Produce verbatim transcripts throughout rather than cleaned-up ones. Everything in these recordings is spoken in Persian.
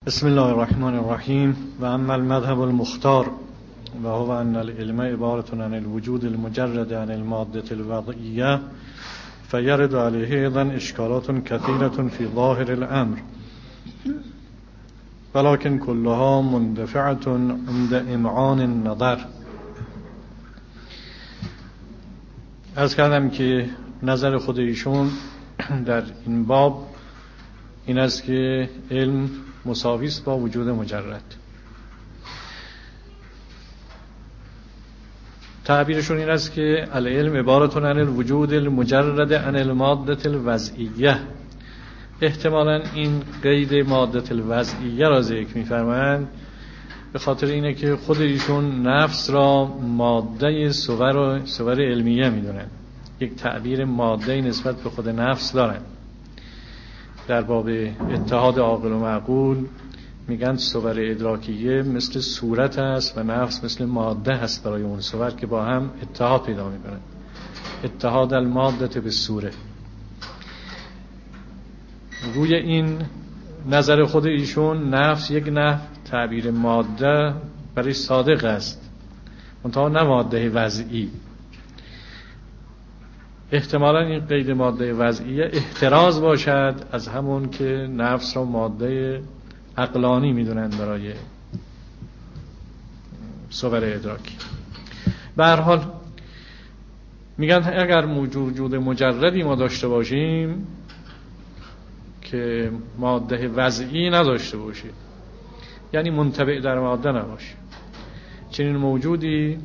بسم الله الرحمن الرحیم و اما المذهب المختار و هو ان العلم عبارة عن الوجود المجرد عن المادة الوضعية فيرد عليه ايضا اشكالات كثيرة في ظاهر الامر ولكن كلها مندفعة عند امعان النظر. عرض کردم که نظر خود ایشون در این باب این است که علم مساوی است با وجود مجرد. تعبیرشون این است که العلم عبارة عن الوجود المجرد عن المادة الوضعیه. احتمالاً این قید مادة الوضعیه را ذکر می‌فرمایند به خاطر اینه که خود ایشون نفس را ماده صور صور علمیه می‌دونن، یک تعبیر ماده نسبت به خود نفس دارن. در باب اتحاد عاقل و معقول میگن صور ادراکیه مثل صورت است و نفس مثل ماده هست برای اون صور که با هم اتحاد پیدا میکنن. اتحاد الماده به صوره. روی این نظر خود ایشون نفس یک نحو تعبیر ماده برای صادق است، منتها نه ماده وضعی. احتمالاً این قید ماده وضعیه احتراز باشد از همون که نفس را ماده عقلانی میدونن برای صور ادراکی. به هر حال میگن اگر وجود مجردی ما داشته باشیم که ماده وضعی نداشته باشه، یعنی منطبع در ماده نباشه، چنین موجودی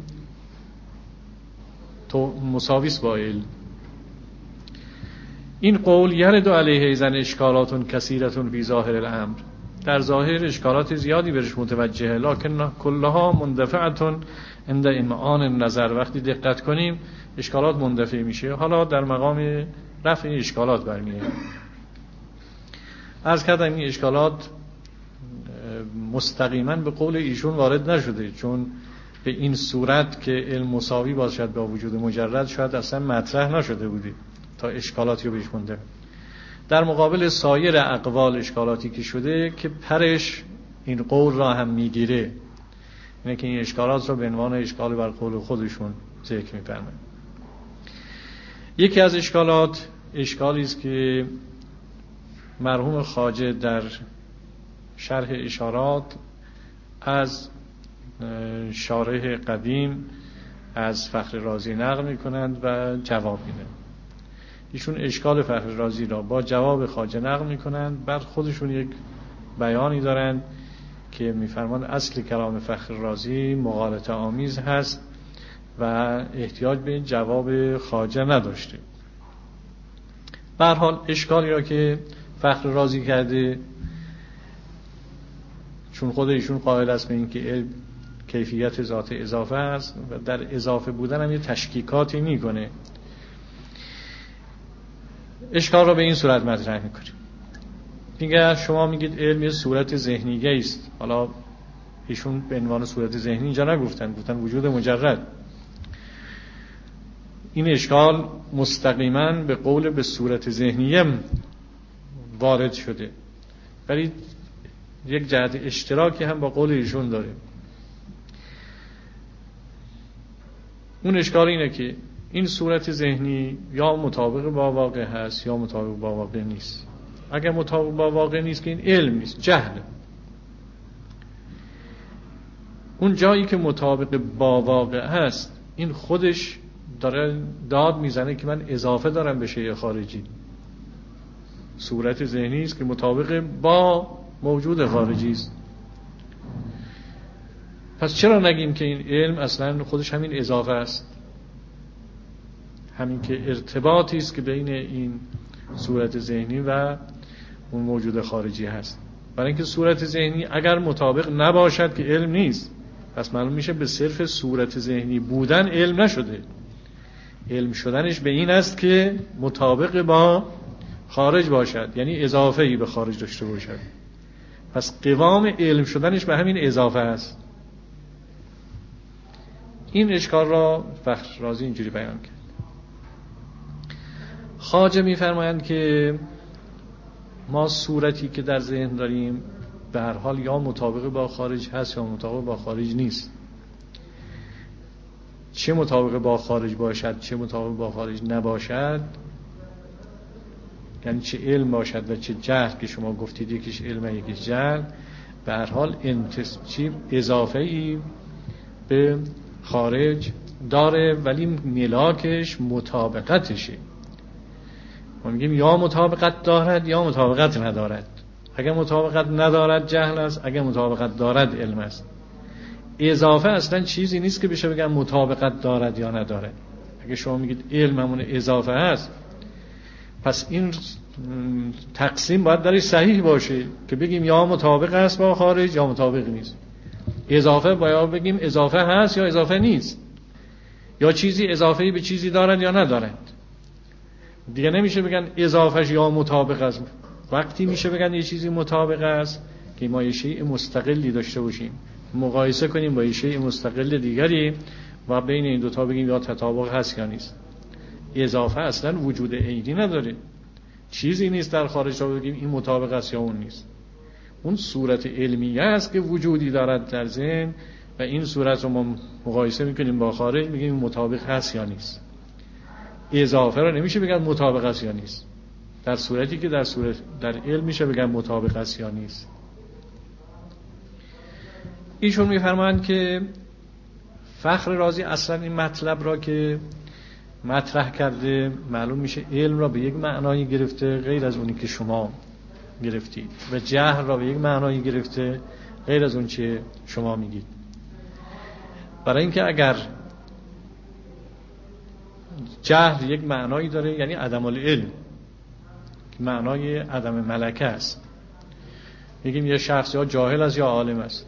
تو مساویس با علم. این قول یرد علیه ایزن اشکالات کثیرة فی ظاهر الامر. در ظاهر اشکالات زیادی برش متوجهه، لکن کلها مندفعة عند امعان النظر. وقتی دقت کنیم اشکالات مندفع میشه. حالا در مقام رفع اشکالات برمیه. عرض کردم این اشکالات مستقیما به قول ایشون وارد نشده، چون به این صورت که علم مساوی باشد با وجود مجرد شاید اصلا مطرح نشده بودی تا اشکالاتی رو بهش مونده. در مقابل سایر اقوال اشکالاتی که شده که پرش این قول را هم میگیره، اینه که این اشکالات را به عنوان اشکال بر قول خودشون ذکر می‌فرمایند. یکی از اشکالات اشکالی است که مرحوم خواجه در شرح اشارات از شارح قدیم از فخر رازی نقل می‌کنند و جواب میدن. ایشون اشکال فخر رازی را با جواب خواجه نقل میکنند، بعد خودشون یک بیانی دارند که میفرمان اصل کلام فخر رازی مغالطه آمیز هست و احتیاج به جواب خواجه نداشته. به هر حال اشکالی را که فخر رازی کرده، چون خود ایشون قائل است به این که علم کیفیت ذات اضافه است و در اضافه بودن هم یه تشکیکاتی میکنه، اشکال را به این صورت مطرح میکنیم. میگه شما میگید علم یه صورت ذهنیه است. حالا ایشون به عنوان صورت ذهنی اینجا نگفتن، گفتن وجود مجرد. این اشکال مستقیما به قول به صورت ذهنیه وارد شده، ولی یک جهت اشتراکی هم با قول ایشون داره. اون اشکال اینه که این صورت ذهنی یا مطابق با واقع هست یا مطابق با واقع نیست. اگر مطابق با واقع نیست که این علم نیست، جهل. اون جایی که مطابق با واقع هست این خودش داره داد میزنه که من اضافه دارم به شیء خارجی. صورت ذهنی است که مطابق با موجود خارجی است. پس چرا نگیم که این علم اصلا خودش همین اضافه است، همین که ارتباطی است که بین این صورت ذهنی و اون موجود خارجی هست. برای اینکه صورت ذهنی اگر مطابق نباشد که علم نیست، پس معلوم میشه به صرف صورت ذهنی بودن علم نشده. علم شدنش به این است که مطابق با خارج باشد، یعنی اضافه‌ای به خارج داشته باشد. پس قوام علم شدنش به همین اضافه است. این اشکال را فخر رازی اینجوری بیان کرد. خواجه می‌فرمایند که ما صورتی که در ذهن داریم به هر حال یا مطابق با خارج هست یا مطابق با خارج نیست. چه مطابق با خارج باشد چه مطابق با خارج نباشد، یعنی چه علم باشد و چه جهل که شما گفتید یکیش علم و یکیش جهل، به هر حال انتساب اضافه ای به خارج داره ولی ملاکش مطابقتشه. ما میگیم یا مطابقت دارد یا مطابقت ندارد. اگر مطابقت ندارد جهل است، اگر مطابقت دارد علم است. اضافه اصلا چیزی نیست که بشه بگم مطابقت دارد یا ندارد. اگه شما میگید علم همون اضافه است، پس این تقسیم باید درش صحیح باشه که بگیم یا مطابق است با خارج یا مطابق نیست. اضافه باید بگیم اضافه هست یا اضافه نیست، یا چیزی اضافه‌ای به چیزی دارد یا ندارد. دیگه نمیشه بگن اضافهش یا مطابق است. وقتی میشه بگن یه چیزی مطابق است که ما یه شیء مستقلی داشته باشیم، مقایسه کنیم با یه شیء مستقل دیگری و بین این دوتا بگیم یا تطابق هست یا نیست. اضافه اصلا وجود عینی نداره، چیزی نیست در خارج تا بگیم این مطابق است یا اون نیست. اون صورت علمیه است که وجودی دارد در ذهن و این صورت رو ما مقایسه میکنیم با خارج، میگیم مطابق هست یا نیست. اضافه رو نمیشه بگن مطابق است یا نیست، در صورتی که در صورت در علم میشه بگن مطابق است یا نیست. ایشون میفرمایند که فخر رازی اصلا این مطلب را که مطرح کرده، معلوم میشه علم را به یک معنایی گرفته غیر از اونی که شما گرفتید و جهل را به یک معنایی گرفته غیر از اون چه شما میگید. برای اینکه اگر جهل یک معنایی داره یعنی عدم العلم، معنای عدم ملکه است. میگیم یه شخص یا جاهل است یا عالم است.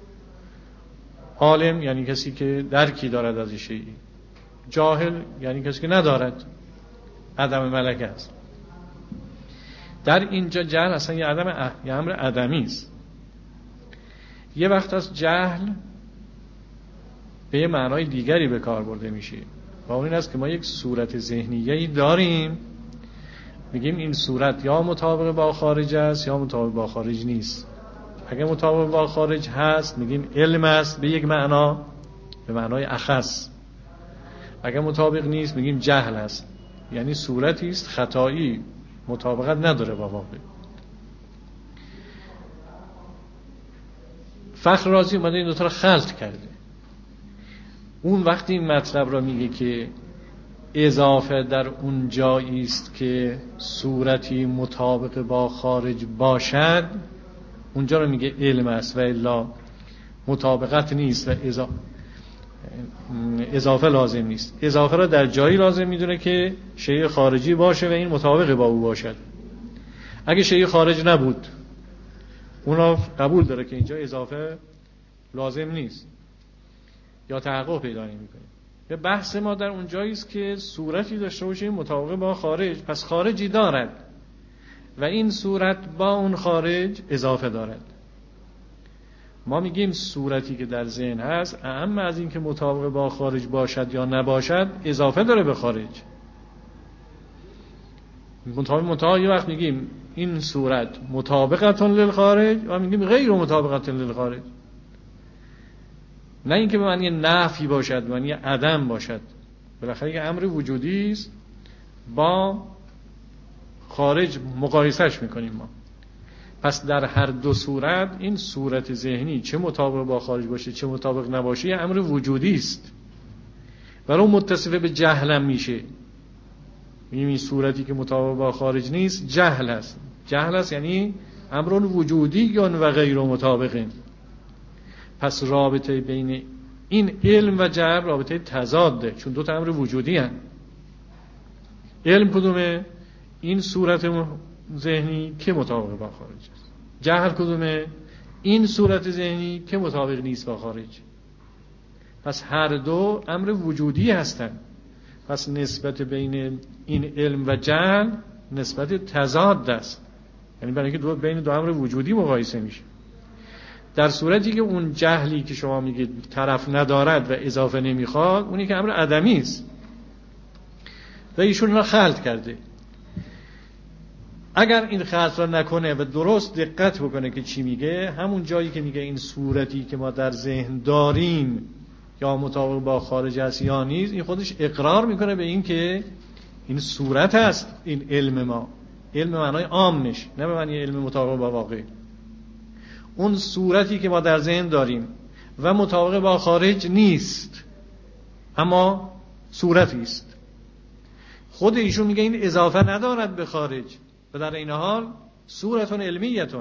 عالم یعنی کسی که درکی دارد از چیزی، جاهل یعنی کسی که ندارد، عدم ملکه است. در اینجا جهل اصلا یه عدم یه امر عدمی است. یه وقت از جهل به یه معنای دیگری به کار برده میشه و اون این است که ما یک صورت ذهنیه‌ای داریم، میگیم این صورت یا مطابق با خارج است یا مطابق با خارج نیست. اگر مطابق با خارج هست میگیم علم است به یک معنا، به معنای اخص. اگر مطابق نیست میگیم جهل است، یعنی صورتی است خطایی، مطابقت نداره با واقع. فخر رازی اومده این دو تا رو خلط کرده. اون وقتی این مطلب را میگه که اضافه در اون جایی است که صورتی مطابق با خارج باشد، اونجا رو میگه علم است و الا مطابقت نیست و اضافه اضافه لازم نیست. اضافه را در جایی لازم میدونه که شیء خارجی باشه و این مطابق با او باشد. اگه شیء خارج نبود اونا قبول داره که اینجا اضافه لازم نیست یا تحقق پیدا نمی‌کنه. به بحث ما در اون جایی است که صورتی داشته باشه مطابق با خارج، پس خارجی دارد و این صورت با اون خارج اضافه دارد. ما میگیم صورتی که در ذهن هست اهم از این که مطابق با خارج باشد یا نباشد اضافه داره به خارج. مطابق مطابق یه وقت میگیم این صورت مطابقتون للخارج و میگیم غیر مطابقتون للخارج. نه اینکه به معنی نفی باشد، به معنی عدم باشد. بالاخره یک امر وجودی است، با خارج مقایسهش میکنیم ما. پس در هر دو صورت این صورت ذهنی چه مطابق با خارج باشه چه مطابق نباشه یه امر وجودی است. برای اون متصف به جهلم میشه. این صورتی که مطابق با خارج نیست جهل است. جهل است یعنی امر وجودی و غیر مطابق. پس رابطه بین این علم و جهل رابطه تضاده، چون دو تا امر وجودی هستند. علم کدومه؟ این صورت ذهنی که مطابق با خارج است. جهل کدومه؟ این صورت ذهنی که مطابق نیست با خارج. پس هر دو امر وجودی هستند. پس نسبت بین این علم و جهل نسبت تضاد است، یعنی برای اینکه دو بین دو امر وجودی مقایسه میشه. در صورتی که اون جهلی که شما میگید طرف ندارد و اضافه نمیخواد، اونی که امر عدمی است و ایشون را خلط کرده. اگر این خط را نکنه و درست دقت بکنه که چی میگه، همون جایی که میگه این صورتی که ما در ذهن داریم یا مطابق با خارج است یا نیست، این خودش اقرار میکنه به این که این صورت است. این علم ما، علم معنای عامش، نه به معنی علم مطابق با واقع. اون صورتی که ما در ذهن داریم و مطابق با خارج نیست، اما صورتی است. خود ایشون میگه این اضافه ندارد به خارج و در این حال صورتون علمیتون.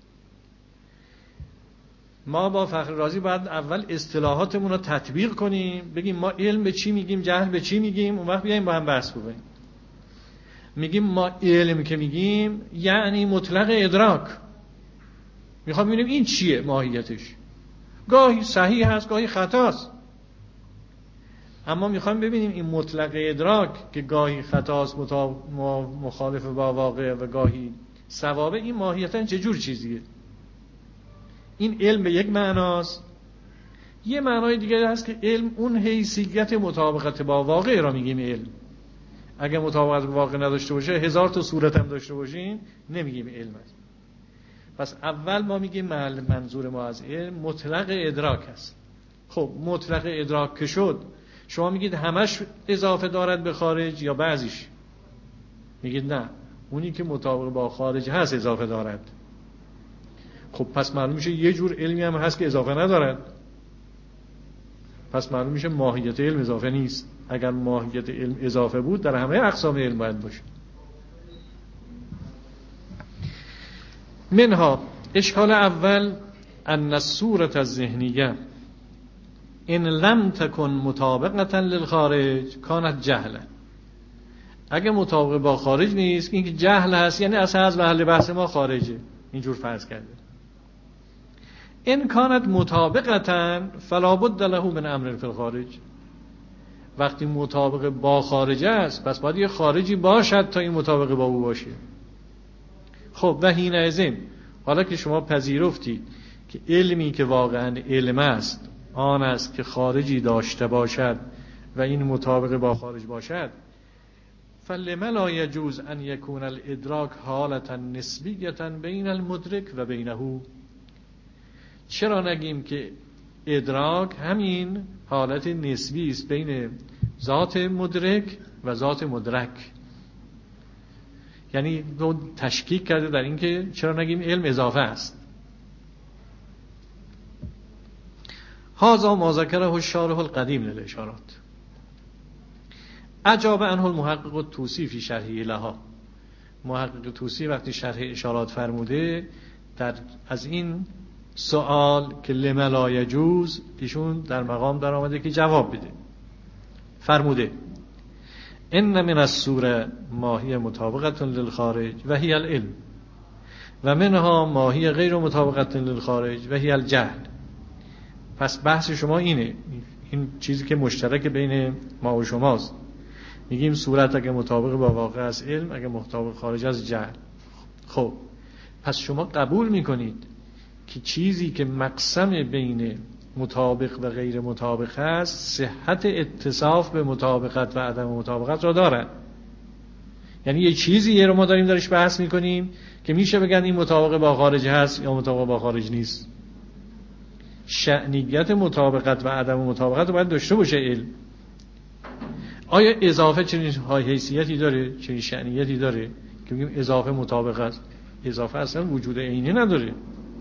ما با فخر رازی باید اول اصطلاحاتمون رو تطبیق کنیم، بگیم ما علم به چی میگیم، جهل به چی میگیم، اون وقت بیایم با هم بحث بکنیم. میگیم ما علم که میگیم یعنی مطلق ادراک. میخوام ببینیم این چیه ماهیتش. گاهی صحیح هست، گاهی خطاست. اما میخوام ببینیم این مطلق ادراک که گاهی خطاست، مخالف با واقع و گاهی صوابه، این ماهیتاً چه جور چیزیه. این علم به یک معناست. یه معنای دیگه هست که علم اون حیثیت مطابقت با واقع را میگیم علم. اگه مطابقت با واقع نداشته باشه، هزار تا صورت هم داشته باشین، نمیگیم علم است. پس اول ما میگیم منظور ما از علم مطلق ادراک است. خب مطلق ادراک که شد، شما میگید همش اضافه دارد به خارج یا بعضیش؟ میگید نه، اونی که مطابق با خارج هست اضافه دارد. خب پس معلوم میشه یه جور علمی هم هست که اضافه ندارد. پس معلوم میشه ماهیت علم اضافه نیست. اگر ماهیت علم اضافه بود، در همه اقسام علم باید باشه. منها اشکال اول ان الصورة الذهنیه ان لم تکن مطابقتا للخارج کانت جهلا. اگه مطابق با خارج نیست، این که جهل هست، یعنی اصلا از محل بحث ما خارجه. اینجور فرض کرده. ان کانت مطابقتا فلا بد له من امر فی الخارج. وقتی مطابق با خارج است، پس باید یه خارجی باشد تا این مطابق با او باشه. خب و حینئذ، حالا که شما پذیرفتید که علمی که واقعا علم است آن است که خارجی داشته باشد و این مطابق با خارج باشد، فلم لا یجوز ان یکون الادراک حالتا نسبیتا بین المدرک و بینه. چرا نگیم که ادراک همین حالت نسبی است بین ذات مدرک و ذات مدرک؟ یعنی دو تشکیک کرده در این که چرا نگیم علم اضافه است. هذا ما ذکره الشارح القدیم للاشارات. اجاب عنه المحقق الطوسی فی شرحه لها. محقق طوسی وقتی شرح اشارات فرموده، در از این سوال که لم لا یجوز، ایشون در مقام در آمده که جواب بده. فرموده ان من الصوره ما هی مطابقه للخارج و هی العلم و منها ما هی غیر مطابقه للخارج و هی الجهل. پس بحث شما اینه، این چیزی که مشترک بین ما و شماست. میگیم صورت اگه مطابق با واقع از علم، اگه مطابق خارج از جهل. خب پس شما قبول میکنید که چیزی که مقسم بین مطابق و غیر مطابق است، صحت اتصاف به مطابقت و عدم مطابقت را دارد. یعنی یه چیزی رو ما داریم درش بحث میکنیم که میشه بگن این مطابق با خارج هست یا مطابق با خارج نیست. شأنیت مطابقت و عدم مطابقت رو باید داشته باشه علم. آیا اضافه چنین حیثیتی داره، چنین شأنیتی داره که میگیم اضافه مطابق است؟ اضافه اصلا وجود عینی نداره.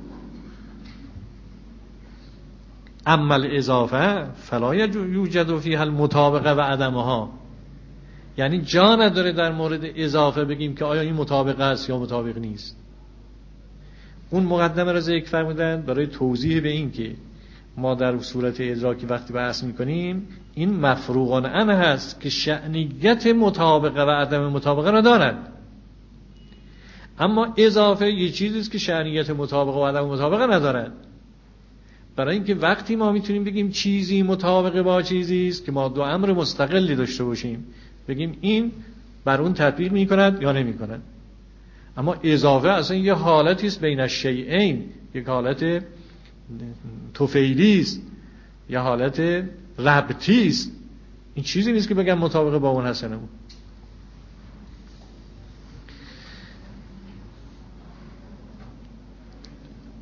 اما الاضافه فلا یوجد فیها المطابقه و عدمها. یعنی جا نداره در مورد اضافه بگیم که آیا این مطابق است یا مطابق نیست. اون مقدمه را ذکر فرمودند برای توضیح به این که ما در صورت ادراکی وقتی بحث میکنیم، این مفروغان عنه هست که شأنیت مطابقه و عدم مطابقه را دارد. اما اضافه یه چیزی است که شأنیت مطابقه و عدم مطابقه ندارد. برای اینکه وقتی ما میتونیم بگیم چیزی مطابق با چیزی است که ما دو امر مستقلی داشته باشیم، بگیم این بر اون تطبیق میکند یا نمیکند. اما اضافه اصلا یه حالتی است بین الشیئین، یک حالت طفیلی است، یه حالت ربطی است. این چیزی نیست که بگم مطابق با اون هست.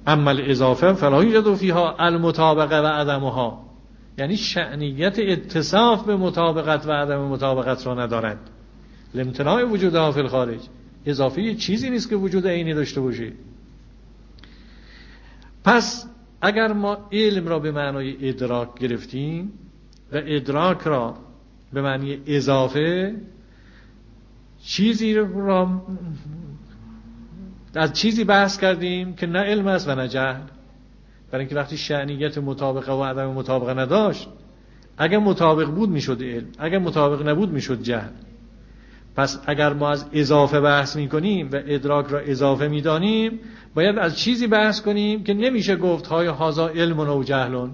اما الاضافه فلا یوجد فیها المطابقه و عدمها، یعنی شأنیت اتصاف به مطابقت و عدم مطابقت را ندارد. لامتناع وجودها فی الخارج، اضافه یه چیزی نیست که وجود عینی داشته باشه. پس اگر ما علم را به معنای ادراک گرفتیم و ادراک را به معنی اضافه، چیزی را از چیزی بحث کردیم که نه علم است و نه جهل. برای اینکه وقتی شأنیت مطابقه و عدم مطابقه نداشت، اگر مطابق بود میشد علم، اگر مطابق نبود میشد جهل. پس اگر ما از اضافه بحث میکنیم و ادراک را اضافه میدانیم، باید از چیزی بحث کنیم که نمیشه گفت های هذا علم و جهل.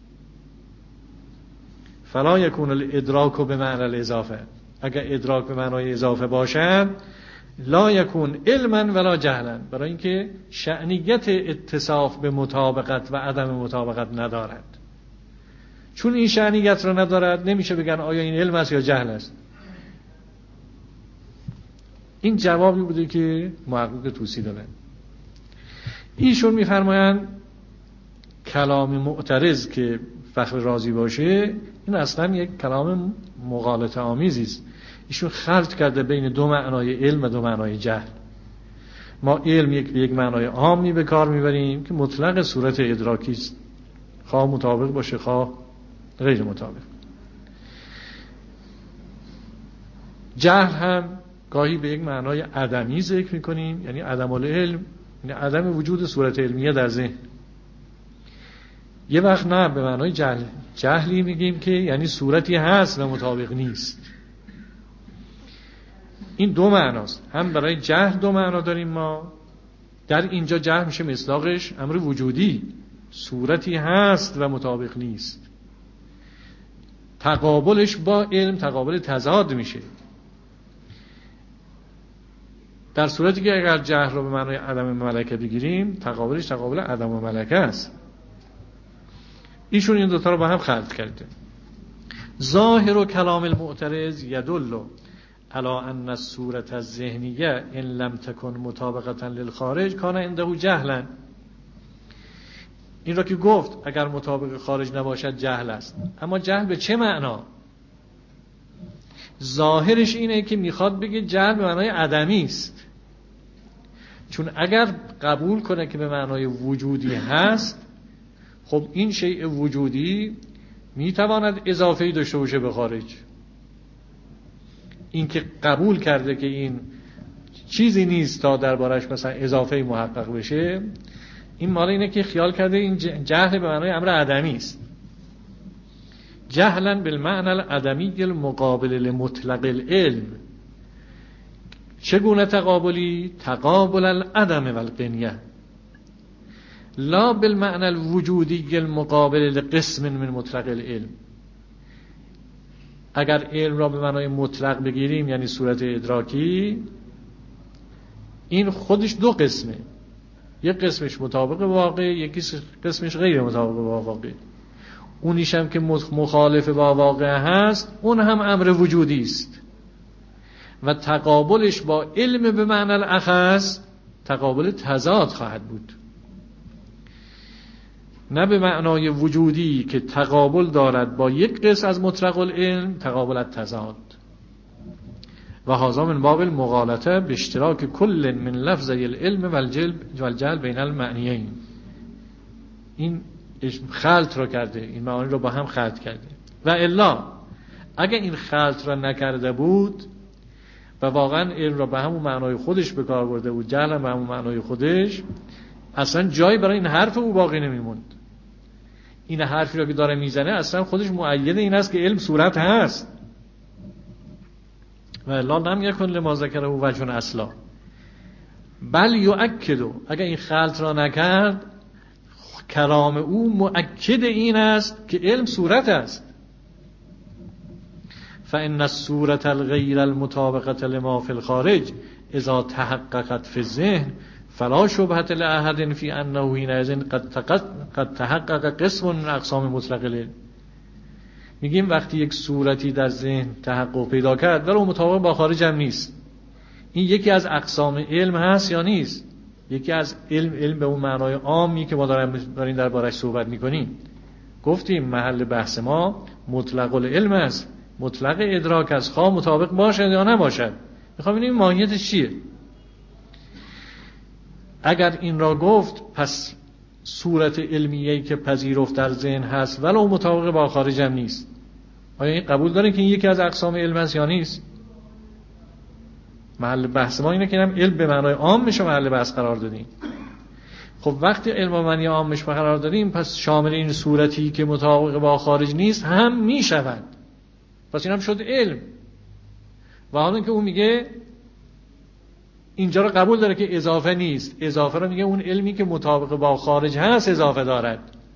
فلا یکون الادراک به معنی الاضافه، اگر ادراک به معنای اضافه باشد لا یکون علما ولا جهلا، برای اینکه شأنیت اتصاف به مطابقت و عدم مطابقت ندارد. چون این شأنیت را ندارد نمیشه بگن آیا این علم است یا جهل است. این جوابی بوده که محقق طوسی دادن. ایشون میفرمایند کلام معترض که فخر رازی باشه، این اصلا یک کلام مغالطه آمیزی است. ایشون خلط کرده بین دو معنای علم و دو معنای جهل. ما علم یک به یک معنای عامی به کار میبریم که مطلق صورت ادراکی است، خواه مطابق باشه خواه غیر مطابق. جهل هم گاهی به یک معنای عدمی ذکر میکنیم، یعنی عدم العلم، یعنی عدم وجود صورت علمیه در ذهن. یه وقت نه به معنای جهل جهلی میگیم که یعنی صورتی هست و مطابق نیست. این دو معناست. هم برای جهل دو معنا داریم ما. در اینجا جهل میشه مصداقش امر وجودی، صورتی هست و مطابق نیست. تقابلش با علم تقابل تضاد میشه. در صورتی که اگر جهل رو به معنای عدم ملکه بگیریم، تقابلش تقابل عدم ملکه است. ایشون این دوتا رو با هم خلط کرده. ظاهر و کلام المعترض یدل علی ان الصورت الذهنیه ان لم تکن مطابقتا للخارج کان عنده جهلا. این را که گفت اگر مطابق خارج نباشد جهل است. اما جهل به چه معنا؟ ظاهرش اینه که میخواد بگه جهل به معنای عدمی است. چون اگر قبول کنه که به معنای وجودی هست، خب این شیء وجودی میتواند اضافه‌ای داشته باشه به خارج. این که قبول کرده که این چیزی نیست تا دربارش مثلا اضافه‌ای محقق بشه، این مال اینه که خیال کرده این جهل به معنای امر عدمی است. جهلا بالمعنى العدمی المقابل لمطلق العلم. چگونه تقابلی؟ تقابل العدم والقنیه، لا بالمعنى الوجودی المقابل لقسم من مطلق العلم. اگر علم را به معنای مطلق بگیریم یعنی صورت ادراکی، این خودش دو قسمه، یک قسمش مطابق واقع، یکی قسمش غیر مطابق با واقع. اونیش هم که مخالف با واقع هست اون هم امر وجودی است و تقابلش با علم به معنی الاخص تقابل تضاد خواهد بود، نه به معنای وجودی که تقابل دارد با یک قسم از مطلق العلم تقابل التضاد. و هذا من باب المغالطه به اشتراک کل من لفظی العلم والجهل بین المعنیین. این خلط را کرده، این معانی را با هم خلط کرده. و الا اگر این خلط را نکرده بود و واقعا علم را به همون معنای خودش به کار برده بود، جهل هم به همون معنای خودش، اصلا جایی برای این حرف او باقی نمیموند. این حرفی را که داره میزنه اصلا خودش مؤید این است که علم صورت هست. و الا لم یکن لما ذکره وجه اصلا بل یؤکد. اگر این خلط را نکرد، کلام او مؤکد این است که علم صورت است. فإن الصورة الغیر المطابقة لما في الخارج اذا تحققت في الذهن فلا شبهة لأحد في أنه حينئذ قد تحقق قسم من اقسام مطلق العلم. میگیم وقتی یک صورتی در ذهن تحقق پیدا کرد ولی مطابق با خارج هم نیست، این یکی از اقسام علم هست یا نیست؟ یکی از علم علم به اون معنای عامی که ما داریم دربارش صحبت میکنیم. گفتیم محل بحث ما مطلق العلم است، مطلق ادراک است، خواه مطابق باشد یا نباشد. میخوام ببینیم ماهیتش چیه. اگر این را گفت پس صورت علمیه‌ای که پذیرفت در ذهن هست ولو مطابق با خارج هم نیست. آیا این قبول دارین که این یکی از اقسام علم است یا نیست؟ محل بحث ما اینه که هم علم به معنای عام میشه محل بحث قرار دادیم. خب وقتی علم به معنای عام میشه قرار دادیم پس شامل این صورتی که مطابق با خارج نیست هم میشوند. پس این هم شد علم. و حالا که اون میگه اینجا رو قبول داره که اضافه نیست، اضافه رو میگه اون علمی که مطابق با خارج هست اضافه دارد.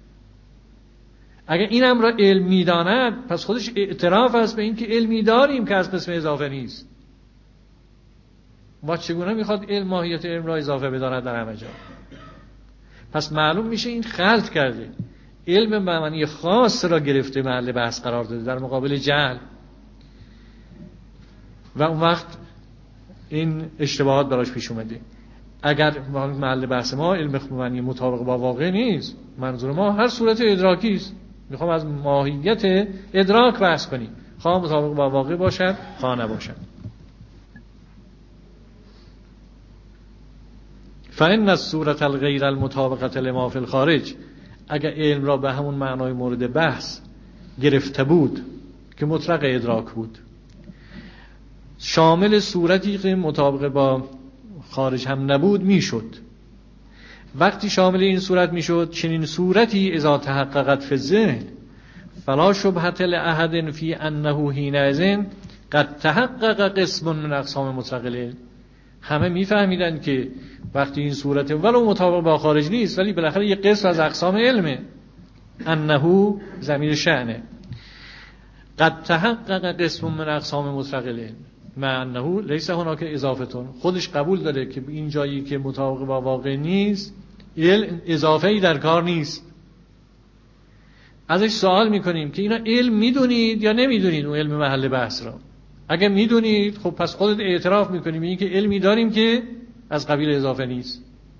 اگر این امر را علم میداند پس خودش اعتراف است به این که علمی داریم که از قسم اضافه نیست. ما چگونه میخواد علم ماهیت علم را اضافه بداند در همه جا؟ پس معلوم میشه این خلط کرده، علم به معنی خاص را گرفته محل بحث قرار داده در مقابل جهل، و اون وقت این اشتباهات براش پیش اومده. اگر محل بحث ما علم به معنی مطابق با واقع نیست، منظور ما هر صورت ادراکی است. میخوام از ماهیت ادراک بحث کنیم، خواه مطابق با واقع باشد خواه نباشد. فإن الصورة الغیر المطابقة لما فی الخارج، اگر علم را به همون معنای مورد بحث گرفته بود که مطلق ادراک بود، شامل صورتی که مطابق با خارج هم نبود میشد. وقتی شامل این صورت میشد، چنین صورتی اذا تحققت فی الذهن فلا شبهة لأحد فی انه حینئذ قد تحقق قسم من اقسام مطلق العلم. همه میفهمیدن که وقتی این صورت ولو مطابق با خارج نیست ولی بالاخره یک قسم از اقسام علمه، انه ضمیر شأنه، قد تحقق قسم من اقسام مطلق العلم مع انه لیس هناک اضافتون. خودش قبول داره که این جایی که مطابق با واقع نیست علم اضافه‌ای در کار نیست. ازش سوال میکنیم که اینا علم میدونید یا نمیدونید اون علم محل بحث را؟ اگه میدونید خب پس خودت اعتراف میکنیم این که علمی داریم که از قبیل اضافه نیست.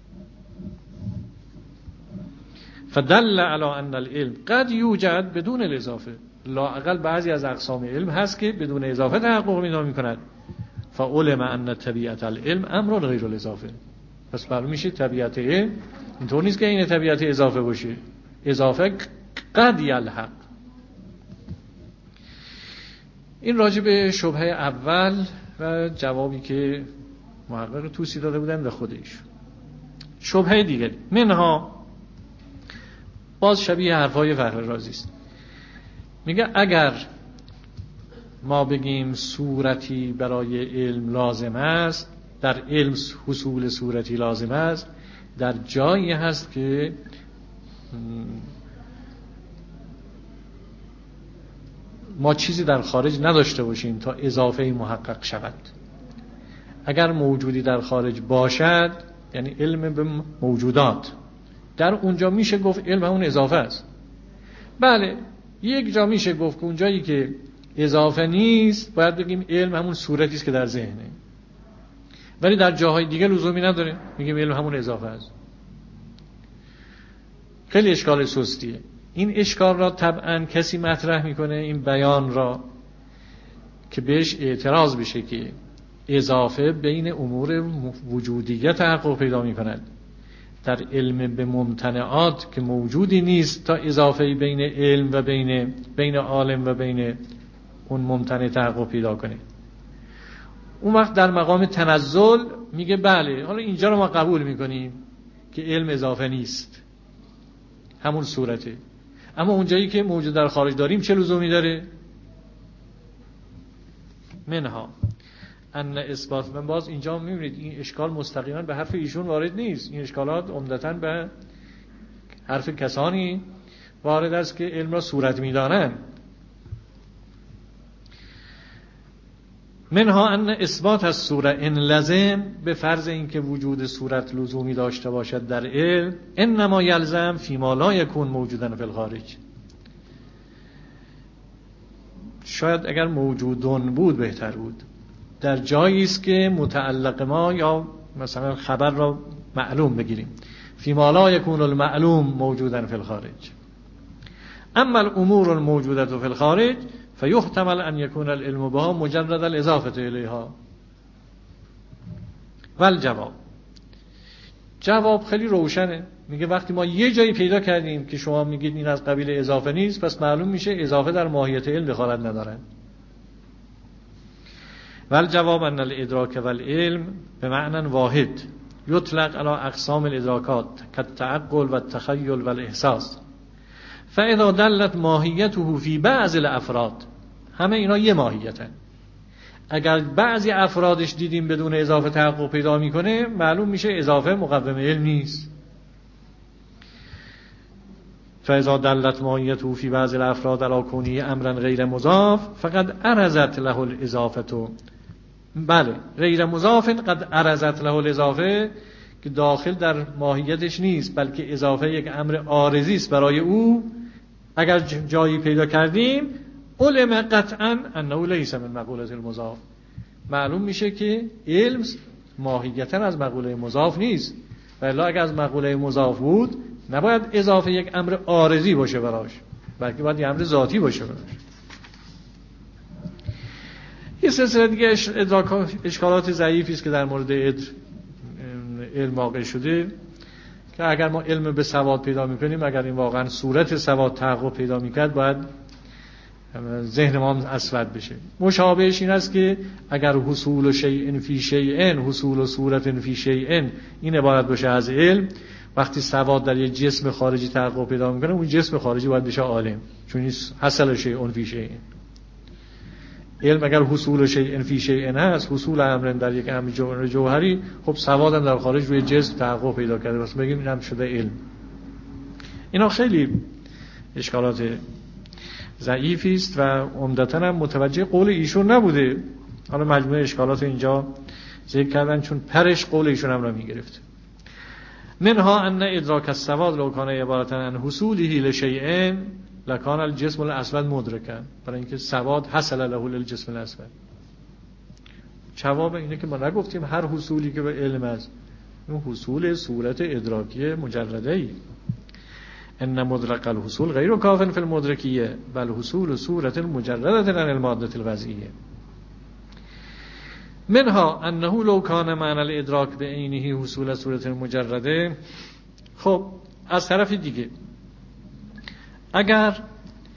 فدل علی ان العلم قد یوجد بدون الاضافه، لااقل بعضی از اقسام علم هست که بدون اضافه تحقق پیدا میکند. فعلم ان طبیعت العلم امر غیر الاضافه. پس معلوم میشه طبیعت علم اینطور نیست که این طبیعت اضافه باشه، اضافه قد یلحق. این راجع به شبهه اول و جوابی که محقق توسی داده بودن به خودش. شبهه دیگه منها باز شبیه حرفای فخر رازی است. میگه اگر ما بگیم صورتی برای علم لازم است، در علم حصول صورتی لازم است، در جایی هست که ما چیزی در خارج نداشته باشیم تا اضافه محقق شود. اگر موجودی در خارج باشد یعنی علم به موجودات، در اونجا میشه گفت علم همون اضافه است. بله یک جا میشه گفت که اونجایی که اضافه نیست باید بگیم علم همون صورتی است که در ذهنه، ولی در جاهای دیگه لزومی نداره میگیم علم همون اضافه است. خیلی اشکال سستیه. این اشکال را طبعا کسی مطرح میکنه این بیان را که بهش اعتراض بشه که اضافه بین امور وجودیه تحقق پیدا میکند، در علم به ممتنعات که موجودی نیست تا اضافه بین علم و بین بین عالم و بین اون ممتنع تحقق پیدا کنه. اون وقت در مقام تنزل میگه بله حالا اینجا رو ما قبول میکنیم که علم اضافه نیست، همون صورته، اما اونجایی که موجود در خارج داریم چه لزومی داره؟ منها ان اثبات. من باز اینجا میبینید این اشکال مستقیما به حرف ایشون وارد نیست، این اشکالات عمدتاً به حرف کسانی وارد است که علم را صورت میدانند. منها ان اثبات از صورت ان لازم، به فرض اینکه وجود صورت لزومی داشته باشد در علم، انما یلزم فیما لا یکون موجودن فی الخارج. شاید اگر موجودون بود بهتر بود، در جایی است که متعلق ما یا مثلا خبر را معلوم بگیریم. فیما لا یکون المعلوم موجودا فی الخارج. اما الامور الموجوده فی الخارج فیحتمل ان یکون العلم بها مجرد الاضافه الیها. والجواب، جواب خیلی روشنه، میگه وقتی ما یه جایی پیدا کردیم که شما میگید این از قبیل اضافه نیست، پس معلوم میشه اضافه در ماهیت علم دخالت ندارن. والجواب ان الادراک والعلم بمعنى واحد یطلق علی اقسام الادراکات كالتعقل والتخیل والاحساس، فاذا دلت ماهیته فی بعض الافراد، همه اینا یه ماهیتن، اگر بعضی افرادش دیدیم بدون اضافه تحقق پیدا میکنه، معلوم میشه اضافه مقوم علم نیست. فاذا دلت ماهیته فی بعض الافراد علی کونه امرا غیر مضاف فقد عرضت له الاضافه. بله، غیر مضاف قد عرضت له الاضافه که داخل در ماهیتش نیست، بلکه اضافه یک امر عارضی است برای او. اگر جایی پیدا کردیم علم قطعا انه لیس من مقوله المضاف، معلوم میشه که علم ماهیتا از مقوله مضاف نیست، ولی اگر از مقوله مضاف بود نباید اضافه یک امر عارضی باشه براش، بلکه باید یک امر ذاتی باشه براش. یه سلسله دیگه اشکالات ضعیفی است که در مورد علم واقع شده که اگر ما علم به سواد پیدا میکنیم، اگر این واقعا صورت سواد تحقق پیدا میکرد، باید ذهن ما اسود بشه. مشابهش این است که اگر حصول شیء فی شیء، حصول صورت فی شیء این عبارت باشه از علم، وقتی سواد در یک جسم خارجی تحقق پیدا میکنه، اون جسم خارجی باید بشه عالم، چون این حصل شیء فی شیء. علم اگر حصول شیء فی شیء هست، حصول امر در یک امر جوهری، خب سواد هم در خارج روی جسم تحقق پیدا کرده، واسه بگیم این هم شده علم. اینا خیلی اشکالات ضعیفی است و عمدتاً هم متوجه قول ایشون نبوده. حالا مجموعه اشکالات اینجا ذکر کردن چون پرش قول ایشون هم را میگرفت. منها ان ادراک السواد لو کان عبارة عن حصوله لشیء لکان الجسم الاسود مدرکا، برای اینکه سواد حصل له الجسم الاسود. جواب اینه که ما نگفتیم هر حصولی که به علم است، اون حصول صورت ادراکی مجرده ای. ان مدرک الحصول غیر کاف فی المدرکیه بل حصول صورت مجرده عن الماده الوضعیه. منها انه لو کان معنی الادراک بعینه حصول صورت مجرده. خب از طرف دیگه اگر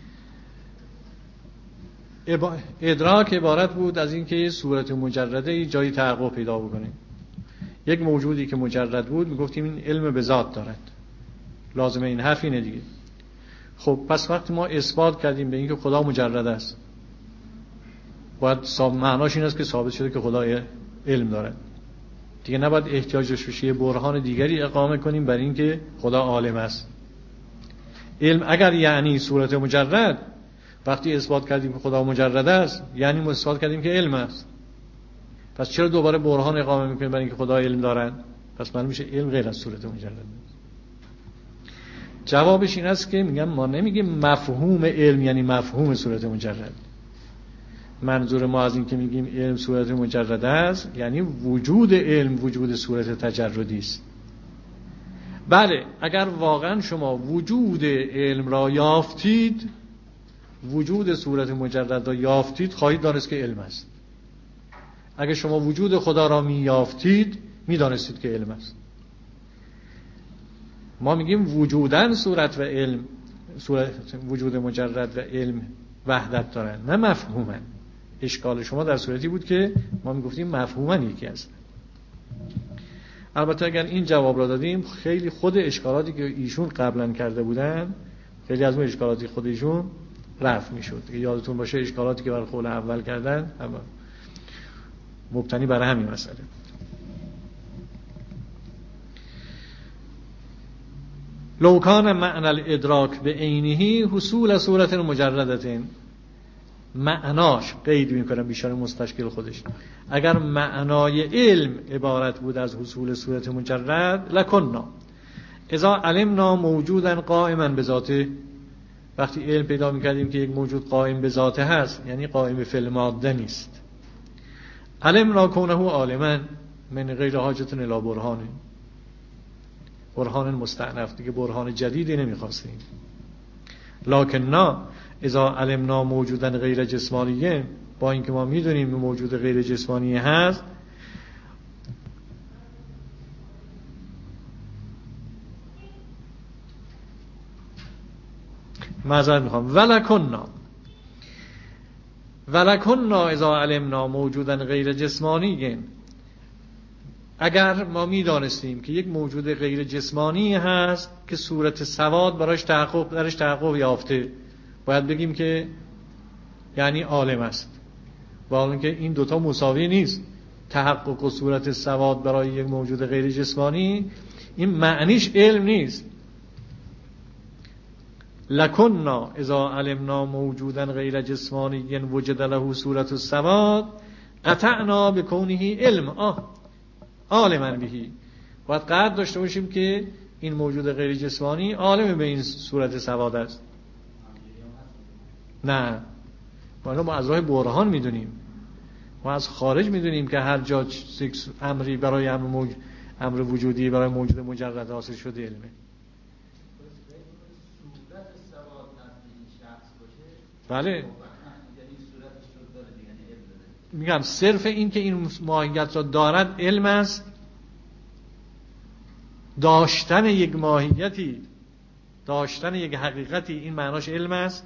ادراک عبارت بود از اینکه یه صورت مجرده ای جایی تحقق پیدا بکنه، یک موجودی که مجرد بود، میگفتیم این علم به ذات دارد، لازمه این حرف اینه دیگه. خب پس وقتی ما اثبات کردیم به اینکه خدا مجرد است، باید معناش این است که ثابت شده که خدا علم دارد دیگه، نباید احتیاج داشته باشیم یه برهان دیگری اقامه کنیم برای اینکه خدا عالم است. علم اگر یعنی صورت مجرد، وقتی اثبات کردیم که خدا مجرد است یعنی ما اثبات کردیم که علم است، پس چرا دوباره برهان اقامه میکنیم برای اینکه خدا علم دارد؟ پس معلوم میشه علم غیر از صورت مجرد است. جوابش این است که میگم ما نمیگیم مفهوم علم یعنی مفهوم صورت مجرد. منظور ما از این که میگیم علم صورت مجرد است یعنی وجود علم وجود صورت تجردی است. بله، اگر واقعا شما وجود علم را یافتید، وجود صورت مجرد را یافتید، خواهید دانست که علم است. اگر شما وجود خدا را می یافتید، می دانستید که علم است. ما میگیم وجودن صورت و علم، صورت وجود مجرد و علم وحدت دارن، نه مفهومن. اشکال شما در صورتی بود که ما میگفتیم مفهومن یکی هستن. البته اگر این جواب را دادیم، خیلی خود اشکالاتی که ایشون قبلا کرده بودن، خیلی از اون اشکالاتی خود ایشون رفع میشد. یادتون باشه اشکالاتی که بر قول اول کردن مبتنی برای همین مسئله. لو کان معنی الادراک به عینه حصول صورت مجردتین، معناش قید میکنم بیشتر مستشکل خودش، اگر معنای علم عبارت بود از حصول صورت مجرد لکننا اذا علمنا موجودا قائما به ذاته، وقتی علم پیدا میکردیم که یک موجود قائم به ذاته هست یعنی قائم به فعل ماده نیست، علمنا کونه عالما من غیر حاجت الی برهانه، برهان مستأنف، دیگه برهان جدیدی نمیخواستیم. لکن نا اذا علمنا موجودا غیر جسمانیه، با اینکه ما میدونیم موجود غیر جسمانی هست، معذرت میخوام، ولکننا ولکننا اذا علمنا موجودا غیر جسمانی، اگر ما میدانستیم که یک موجود غیر جسمانی هست که صورت سواد براش تحقق درش تحقق یافته، باید بگیم که یعنی عالم است. با اینکه این دوتا مساوی نیست، تحقق و صورت سواد برای یک موجود غیر جسمانی این معنیش علم نیست. لکننا اذا علمنا موجودا غیر جسمانی وجد له صورت السواد قطعنا بکونه علم آه عالما بهی. باید قطع داشته باشیم که این موجود غیر جسمانی عالم به این صورت سواد است. نه، ما ما از راه برهان میدونیم، ما از خارج میدونیم که هر جا امری برای امر, موج... امر وجودی برای موجود مجرد حاصل شده علمه. بله میگم صرف این که این ماهیت را دارد علم است. داشتن یک ماهیتی، داشتن یک حقیقتی، این معناش علم است.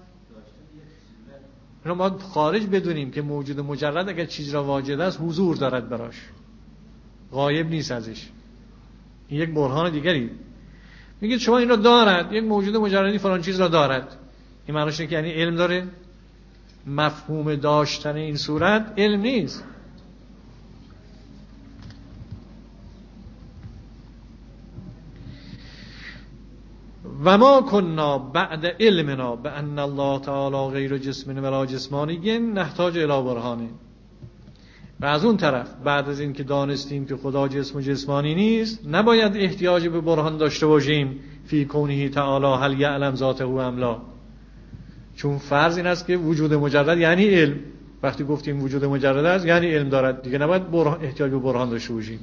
ما خارج بدونیم که موجود مجرد اگر چیز را واجد است حضور دارد براش، غایب نیست ازش. این یک برهان دیگری. میگه شما این را دارد، یک موجود مجردی فلان چیز را دارد، این معناش اینه که یعنی علم داره. مفهوم داشتن این صورت علم نیست. و ما کنا بعد علمنا بان الله تعالی غیر جسم ولا جسمانی نحتاج الی برهانه. و از اون طرف بعد از این که دانستیم که خدا جسم و جسمانی نیست، نباید احتیاج به برهان داشته باشیم فی کونه تعالی هل یعلم ذاته ام لا. چون فرض این است که وجود مجرد یعنی علم. وقتی گفتیم وجود مجرد است یعنی علم دارد، دیگه نباید برهان احتیاج به برهان داشته باشیم.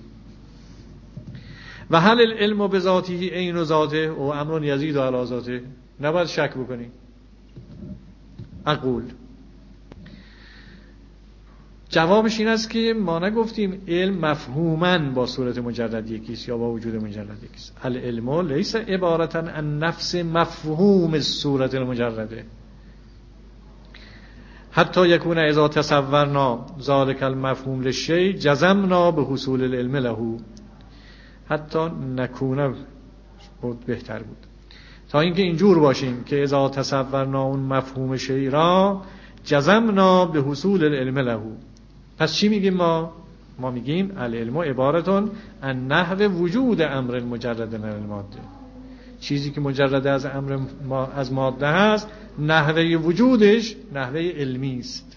و هل العلم بذاته عین ذاته او امر یزید علی ذاته، نباید شک بکنیم. اقول جوابش این است که ما نگفتیم علم مفهوماً با صورت مجرد یکیست یا با وجود مجرد یکیست. العلم لیس عبارة عن نفس مفهوم الصورت المجرده حتی یکون اذا تصورنا ذلك المفهوم للشیء جزمنا به حصول العلم له. حتی نکونه بود بهتر بود، تا اینکه اینجور باشیم که اذا تصورنا اون مفهوم شیء را جزمنا به حصول العلم له. پس چی میگیم ما؟ ما میگیم العلم عبارتون عن نحو وجود امر مجرد من الماده. چیزی که مجرد از امر ما از ماده هست، نحوه وجودش نحوه علمی است.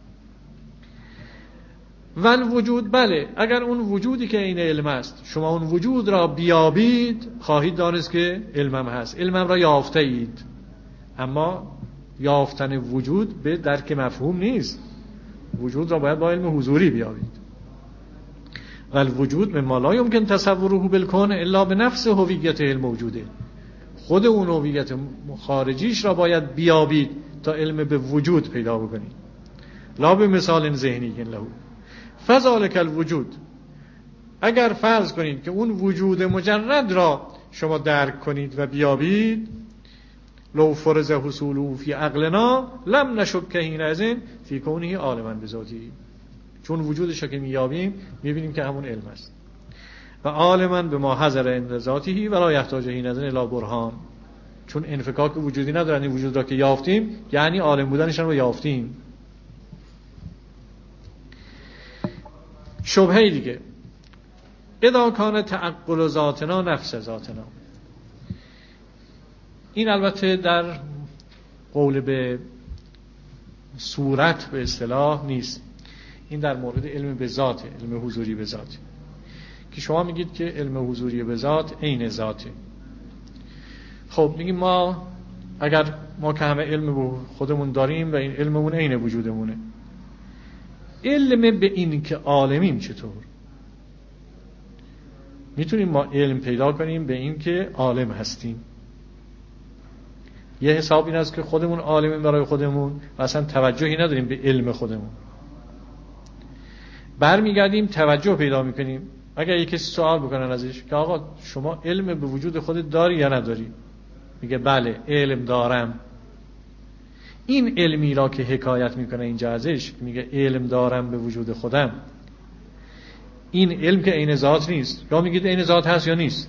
ول وجود، بله اگر اون وجودی که این علم است شما اون وجود را بیابید، خواهید دانست که علمم هست، علمم را یافته اید. اما یافتن وجود به درک مفهوم نیست، وجود را باید با علم حضوری بیابید. ول وجود مما لا یمکن تصوره بالکون الا به نفس هویت علم موجوده. خود اون هویت خارجیش را باید بیابید تا علم به وجود پیدا بکنید، لا به مثال ذهنی له. فذلک الوجود، اگر فرض کنید که اون وجود مجرد را شما درک کنید و بیابید، لو فرض حصوله فی عقلنا لم نشک حینئذ فی کونه عالما بذاتی. چون وجودش را که میابیم میبینیم که همون علم است. و عالما بما حضر عند ذاته ولا یحتاج حینئذ الی برهان. چون انفکاک وجودی ندارن، این وجود را که یافتیم یعنی عالم بودنشان رو یافتیم. شبهه دیگه، اذا کان تعقل ذاتنا نفس ذاتنا. این البته در قول به صورت به اصطلاح نیست، این در مورد علم به ذات، علم حضوری به ذات، که شما میگید که علم حضوری به ذات عین ذاته. خب میگیم ما اگر ما که همه علم خودمون داریم و این علممون عین وجودمونه، علم به این که عالمیم چطور؟ میتونیم ما علم پیدا کنیم به این که عالم هستیم. یه حساب این است که خودمون عالمیم برای خودمون و اصلا توجهی نداریم به علم خودمون. برمیگردیم توجه پیدا میکنیم. اگر یک کسی سوال بکنن ازش که آقا شما علم به وجود خودت داری یا نداری؟ میگه بله علم دارم. این علمی را که حکایت میکنه اینجا ازش، میگه علم دارم به وجود خودم، این علم که عین ذات نیست. یا میگید عین ذات هست یا نیست.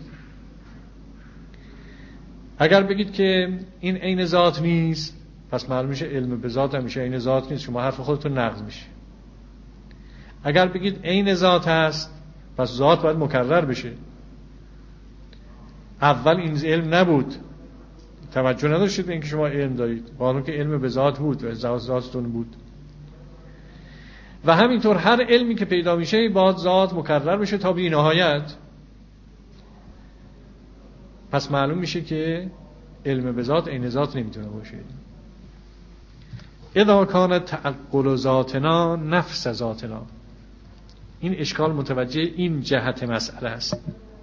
اگر بگید که این عین ذات نیست، پس معلوم میشه علم به ذات هم میشه عین ذات نیست، شما حرف خودتون نقض میشه. اگر بگید عین ذات هست، پس ذات باید مکرر بشه. اول این علم نبود، توجه نداشتید به اینکه شما علم دارید، با اینکه علم به ذات بود و ذات ذاتتون بود. و همینطور هر علمی که پیدا میشه باید ذات مکرر بشه تا بی نهایت. پس معلوم میشه که علم به ذات عین ذات نمیتونه باشه. اذا کان تعقل ذاتنا نفس ذاتنا. این اشکال متوجه این جهت مسئله است.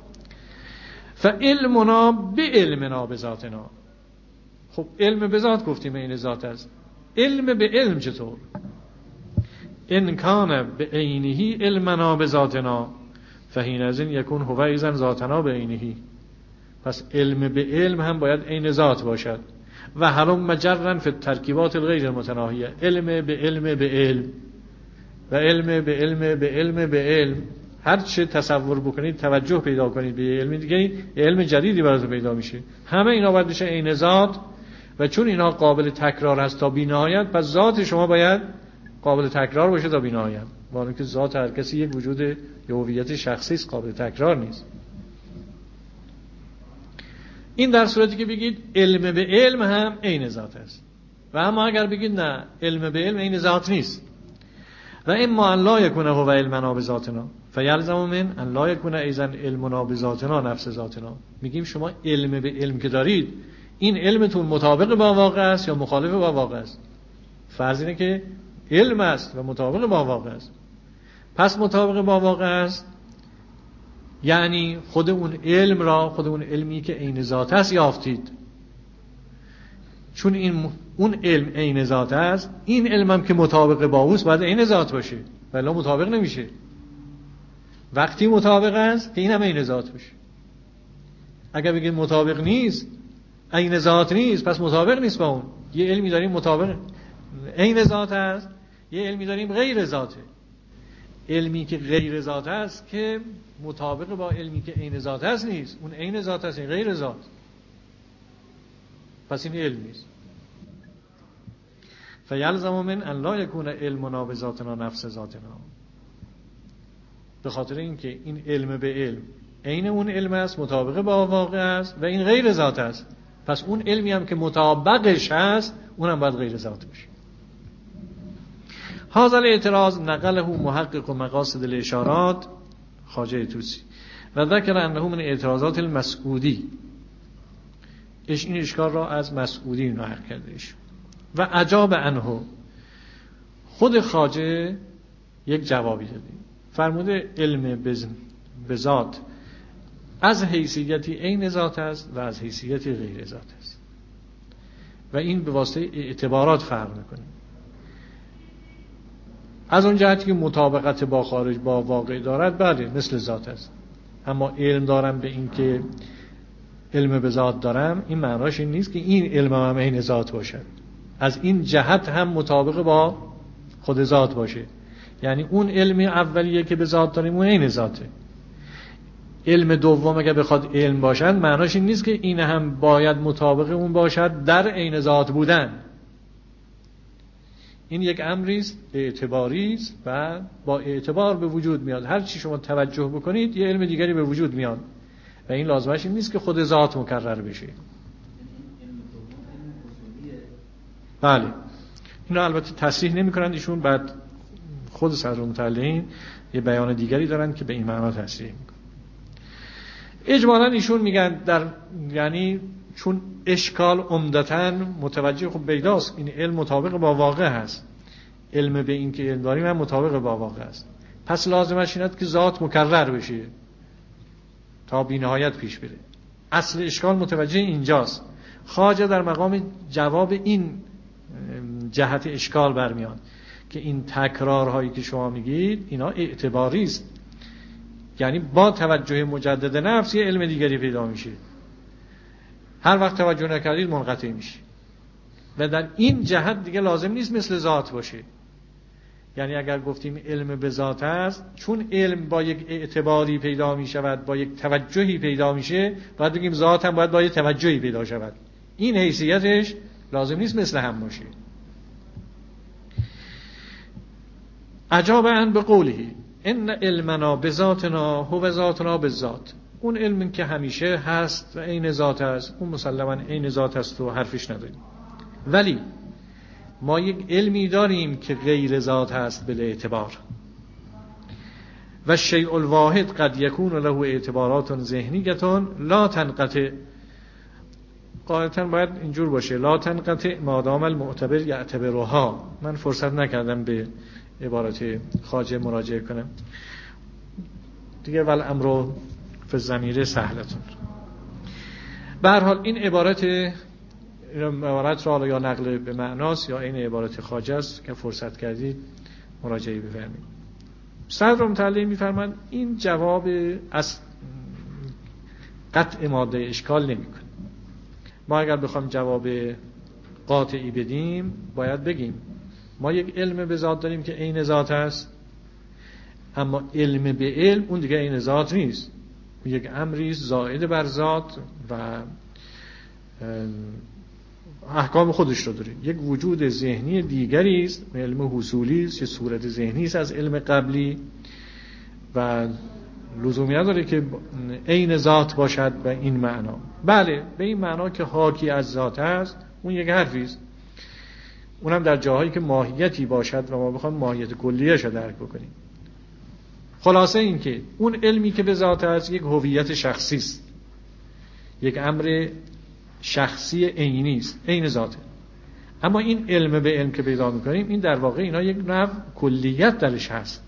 فعلمنا بعلمنا بذاتنا. خب علم به ذات گفتیم عین ذات است، علم به علم چطور؟ ان کان بعینه علمنا بذاتنا فحینئذ یکون هو ایضا ذاتنا بعینه. پس علم به علم هم باید عین ذات باشد. و هلم مجرا فی الترکیبات الغیر متناهیه. علم به علم به علم و علم به علم به علم به علم، هر چه تصور بکنید توجه پیدا کنید به علم دیگه، علم جدیدی براتون پیدا میشه. همه اینا باید بشه عین ذات و چون اینا قابل تکرار هست تا بی‌نهایت، پس ذات شما باید قابل تکرار باشه تا بی‌نهایت. با اینکه ذات هر کسی یک وجود یک هویت شخصی است، قابل تکرار نیست. این در صورتی که بگید علم به علم هم عین ذات است. و اما اگر بگید نه علم به علم عین ذات نیست، و اما ان لا یکون هو علمنا بذاتنا فیلزم من ان لا یکون ایضا علمنا بذاتنا نفس ذاتنا. میگیم شما علم به علم که دارید، این علمتون مطابق با واقع است یا مخالف با واقع است؟ فرض اینه که علم است و مطابق با واقع است. پس مطابق با واقع است یعنی خود اون علم را، خود اون علمی که عین ذات است یافتید. چون این اون علم عین ذات است، این علمم که مطابق با اوست باید عین ذات باشه، ولی مطابق نمیشه. وقتی مطابق است که این هم عین ذات باشه. اگر بگید مطابق نیست، عین ذات نیست، پس مطابق نیست با اون. یه علمی داریم مطابق عین ذات است، یه علمی داریم غیر ذاته. علمی که غیر ذات است که مطابق با علمی که عین ذات است نیست، اون عین ذات است، این غیر ذات. پس این علم نیست. فیلزم من ان لا یکون علمنا بذاتنا نفس ذاتنا. به خاطر اینکه این علم به علم عین اون علم است، مطابق با واقع است و این غیر ذات است، پس اون علمی هم که مطابقش هست اونم باید غیر ذات باشه. هذا الاعتراض نقله محقق مقاصد الاشارات خواجه طوسی و ذکر انه من اعتراضات المسعودی. اش این اشکال را از مسعودی نقل کرده اش و عجاب عنه. خود خواجه یک جوابی داده، فرموده علم به ذات از حیثیتی عین ذات است و از حیثیتی غیر ذات است و این به واسطه اعتبارات فرق میکنه. از اون جهتی که مطابقت با خارج با واقع دارد، بله مثل ذات است. اما علم دارم به این که علم به ذات دارم، این معناش این نیست که این علم هم عین ذات باشه. از این جهت هم مطابق با خود ذات باشه. یعنی اون علم اولیه که به ذات داریم اون عین ذاته. علم دوم اگه بخواد علم باشد، معناش این نیست که این هم باید مطابق اون باشد در عین ذات بودن. این یک امری است اعتباری است و با اعتبار به وجود میاد. هر چی شما توجه بکنید یه علم دیگری به وجود میاد و این لازمش این نیست که خود ذات مکرر بشه. بله اینا البته تصریح نمی کنند ایشون، بعد خود صدر مطلعین یه بیان دیگری دارن که به این معنا تصریح میکنن. اجمالاً ایشون میگن در یعنی چون اشکال عمدتاً متوجه خب پیداست این علم مطابق با واقع هست، علم به این که علم داریم هم مطابق با واقع است، پس لازمش اینه که ذات مکرر بشه. تا بی‌نهایت پیش بره. اصل اشکال متوجه اینجاست. خواجه در مقام جواب این جهت اشکال برمیاد که این تکرارهایی که شما میگید اینا اعتباری است، یعنی با توجه مجدد نفس یه علم دیگری پیدا میشه، هر وقت توجه نکردید منقطع میشه و در این جهت دیگه لازم نیست مثل ذات باشه. یعنی اگر گفتیم علم به ذات است، چون علم با یک اعتباری پیدا میشود، با یک توجهی پیدا میشه، باید بگیم ذات هم باید با یک توجهی پیدا شود. این حیثیتش لازم نیست مثل هم باشه. عجاب ان به قوله ان علمنا بذاتنا هو ذاتنا بالذات. اون علم که همیشه هست و عین ذات است، اون مسلما عین ذات است و حرفش نداریم. ولی ما یک علمی داریم که غیر ذات هست بل اعتبار. و الشیء الواحد قد یکون له اعتبارات ذهنیه لا تنقطع. قاعدتاً باید اینجور باشه، لا تنقطع مادام المعتبر یعتبرها. من فرصت نکردم به عبارت خواجه مراجعه کنم دیگه. ول امر فی الضمیر سهلتون. به هر حال این عبارت عبارت را یا نقل به معناست یا این عبارت خواجه است که فرصت کردید مراجعه بفرمایید. صدر متعلی میفرماند این جواب از قطع ماده اشکال نمیکنه. ما اگر بخوام جواب قاطعی بدیم باید بگیم ما یک علم به ذات داریم که عین ذات است، اما علم به علم اون دیگه عین ذات نیست، یک امری زائد بر ذات و احکام خودش رو داره. یک وجود ذهنی دیگری است، علم حصولی است، یه صورت ذهنی است از علم قبلی و لزومی نداره که عین ذات باشد به این معنا. بله به این معنا که حاکی از ذات است اون یک حرفی است، اونم در جاهایی که ماهیتی باشد و ما بخوام ماهیت کلیه‌اش رو درک بکنیم. خلاصه این که اون علمی که به ذات است یک هویت شخصی است، یک امر شخصی عینی است، عین ذاته. اما این علم به علم که پیدا می‌کنیم این در واقع اینا یک نوع کلیت درش هست،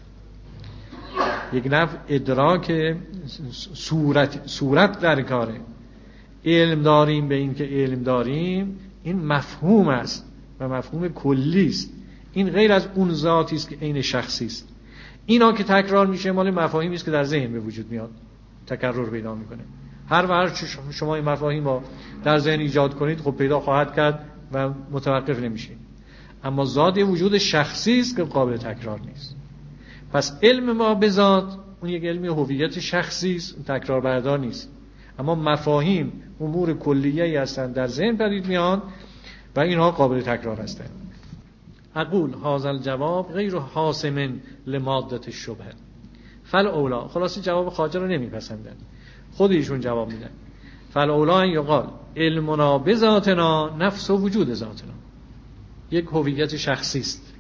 یک نوع ادراک صورت صورت در کاره. علم داریم به این که علم داریم این مفهوم است و مفهوم کلی است، این غیر از اون ذاتی است که عین شخصی است. اینا که تکرار میشه مال مفاهیمی است که در ذهن به وجود میاد، تکرر پیدا میکنه. هر وقت شما این مفاهیم رو در ذهن ایجاد کنید خب پیدا خواهد کرد و متوقف نمیشه. اما ذات وجود شخصی است که قابل تکرار نیست. پس علم ما به ذات اون یک علم هویت شخصی است، تکرار بردار نیست. اما مفاهیم امور کلیه‌ای هستند در ذهن پدید میان و اینها قابل تکرار هستند. اقول هذا الجواب غیر حاسم لمادة الشبهه فالاولا. خلاصی جواب خواجه رو نمیپسندن، خود ایشون جواب میدن. فالاولا یقال علمنا بذاتنا نفس و وجود ذاتنا، یک هویت شخصی است.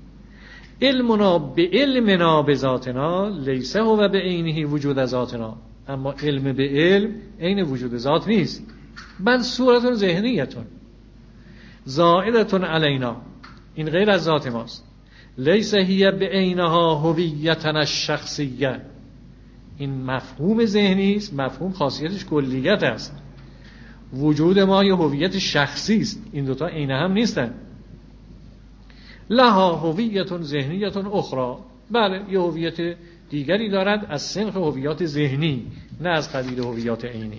علمنا به علمنا بذاتنا لیس هو به عینه وجود ذاتنا. اما علم به علم عین وجود ذات نیست، بل صورت ذهنیتون زائدتون علینا، این غیر از ذات ماست. لیس هی به عینها هویتنا الشخصیه، این مفهوم ذهنی است، مفهوم خاصیتش کلیت است. وجود ما یه هویت شخصی است، این دوتا عین هم نیستن. لها هویت ذهنیت اخرى، بله یه هویت دیگری دارد از سنخ هویات ذهنی، نه از قبیل هویات عینی.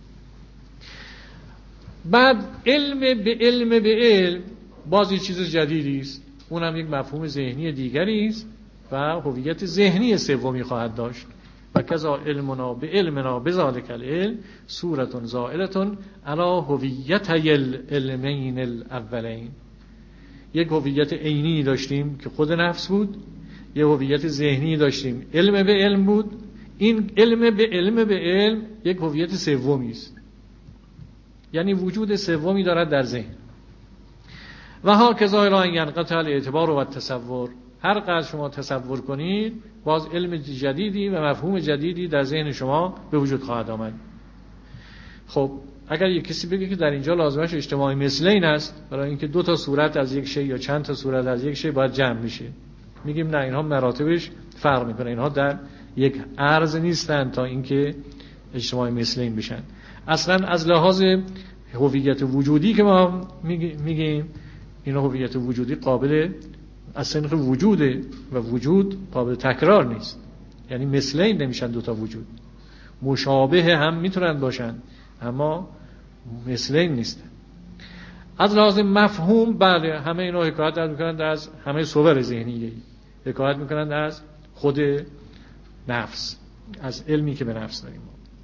بعد علم به علم به علم باز یه چیز جدیدی است، اونم یک مفهوم ذهنی دیگری است و هویت ذهنی سومی خواهد داشت. و کذا علمنا به علمنا بذالک العلم صورت زائلة علی هویتي العلمین الاولین. یک هویت عینی داشتیم که خود نفس بود، یک هویت ذهنی داشتیم علم به علم بود. این علم به علم به علم یک هویت سومی است، یعنی وجود سومی دارد در ذهن. و ها کذا الی ان ینقطع الاعتبار و التصور، هر قدر شما تصور کنید باز علم جدیدی و مفهوم جدیدی در ذهن شما به وجود خواهد آمد. خب اگر یک کسی بگه که در اینجا لازمش اجتماعی مثل این است، برای اینکه دو تا صورت از یک شی یا چند تا صورت از یک شی باید جمع میشه، میگیم نه، اینها مراتبش فرق میکنه، اینها در یک عرض نیستن تا اینکه اجتماع مثلین بشن. اصلا از لحاظ هویت وجودی که ما میگیم این هویت وجودی قابل از صنف وجوده و وجود قابل تکرار نیست، یعنی مثلین نمیشن دوتا وجود، مشابه هم میتونن باشن اما مثلین نیستن. از لحاظ مفهوم بله همه اینا حکایت میکنند از همه صور ذهنیه، حکایت میکنند از خود نفس، از علمی که به نفس داریم.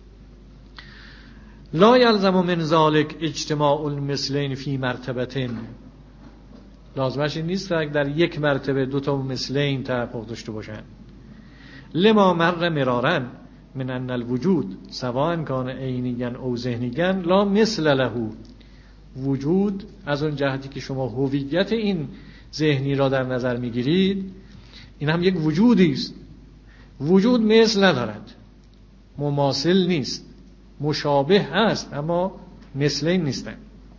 لا یلزم من ذلک اجتماع المثلین فی مرتبتین، لازمش این نیست که در یک مرتبه دو تا مثلین تحقق داشته باشن. لما مر مرارا من ان الوجود سواء کان عینیا او ذهنیا لا مثل له، وجود از اون جهتی که شما هویت این ذهنی را در نظر میگیرید این هم یک وجودی است، وجود مثل ندارد، مماثل نیست، مشابه هست اما مثلین نیستن.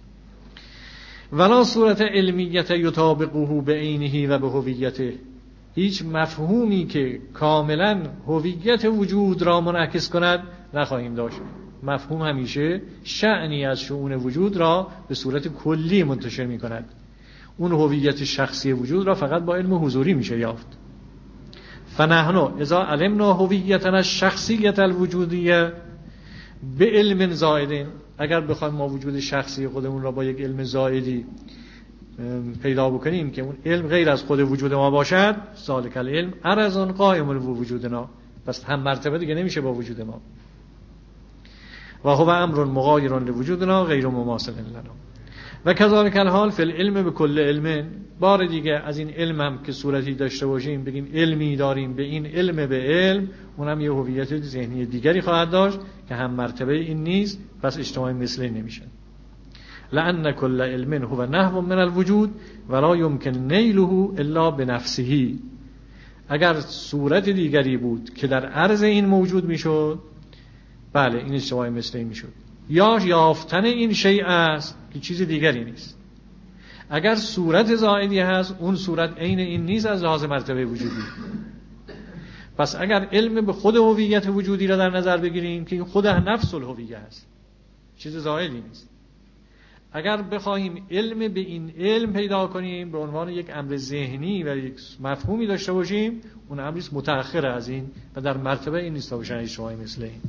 ولا صورت علمیت یطابقه به عینه و به هویته، هیچ مفهومی که کاملا هویت وجود را منعکس کند نخواهیم داشت. مفهوم همیشه شأنی از شؤون وجود را به صورت کلی منتشر می کند، اون هویت شخصی وجود را فقط با علم حضوری میشه یافت. فنحن اذا علمنا هویتنا الشخصیت الوجودیه به علم زائد، اگر بخوایم ما وجود شخصی خودمون را با یک علم زائدی پیدا بکنیم که اون علم غیر از خود وجود ما باشد، ذالک العلم ارزان قائم به وجودنا، پس هم مرتبه دیگه نمیشه با وجود ما. و هو امر مغایر لوجودنا غیر مماثل لنا. و کذالک الحال فی العلم به کل علم، بار دیگه از این علم هم که صورتی داشته باشیم بگیم علمی داریم، به این علم به علم اونم یه هویت ذهنی دیگری خواهد داشت که هم مرتبه این نیست، پس اجتماع مثلی نمیشه. لأن كل علم هو نحو من الوجود ولا يمكن نیله الا بنفسه، اگر صورت دیگری بود که در عرض این موجود میشد بله این اجتماع مثلی میشد، یا یافتن این شیء است که چیز دیگری نیست. اگر صورت زائدی هست اون صورت عین این نیست از لحاظ مرتبه وجودی، پس اگر علم به خود هویت وجودی را در نظر بگیریم که این خود نفس الهویه است، چیز زائدی نیست، اگر بخواهیم علم به این علم پیدا کنیم به عنوان یک امر ذهنی و یک مفهومی داشته باشیم اون امری متأخر از این و در مرتبه این نیست باشن اجتماعی مثل این.